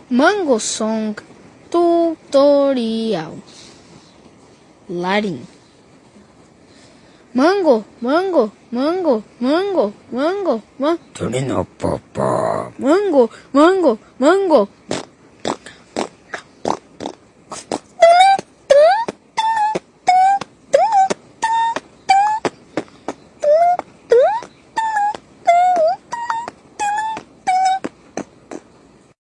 Mango Song Tutorial Larim. Mango, mango, mango, mango, mango, mango. Turino Popó. Mango, mango, mango.